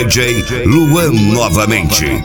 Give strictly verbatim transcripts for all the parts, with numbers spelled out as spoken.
J Luan novamente.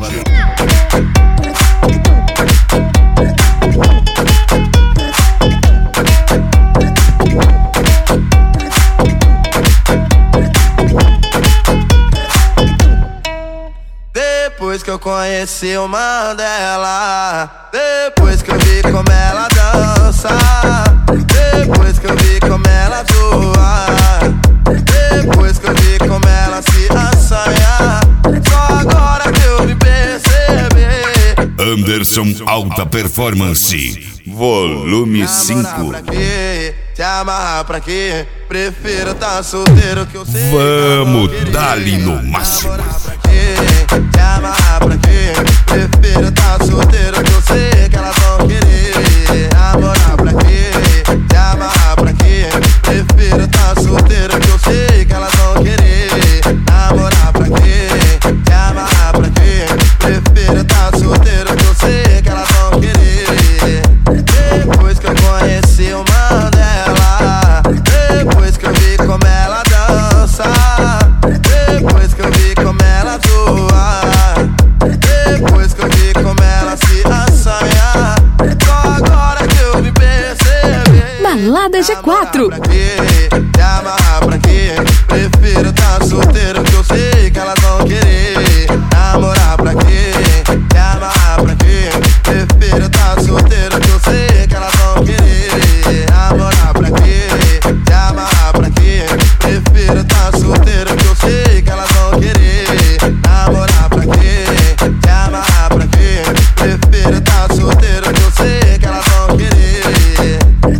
Depois que eu conheci o Mandela, depois que eu vi como ela dança, depois que eu vi como ela zoa, depois que eu vi como ela se assanha, só agora que eu me percebi. Anderson Alta Performance, volume cinco. Pra quê? Se amarrar pra quê? Prefiro tá solteiro que eu sei. Vamos dar-lhe no máximo. Se amarrar pra quê? Prefiro tá solteiro que eu sei que elas vão querer. Namorar pra quê? Se amarrar pra quê? Prefiro tá solteiro que eu sei que elas vão querer. Namorar pra quê? Se amarrar pra quê? Prefiro tá solteiro que eu sei que elas vão querer. Depois que eu conheci o Mandela, depois que eu vi como ela dança, depois que eu vi como ela zoa, depois que eu vi como ela se assanha, só agora que eu me percebi. Balada G quatro. Pra quê? Se amarrar pra quê? Prefiro tá solteiro que eu sei que elas vão querer. Namorar pra quê? Se amarrar pra quê? Prefiro tá solteiro que eu sei que elas vão querer. Namorar pra quê? Se amarrar pra quê? Prefiro tá solteiro que eu sei que elas vão querer. Namorar pra quê? Se amarrar pra quê? Prefiro tá solteiro que eu sei que elas vão querer.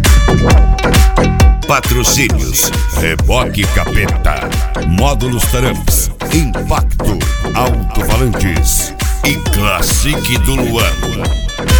Patrocínios: Reboque Capeta, Módulos Tramps, Impacto, Alto-Falantes e Classic do Luan.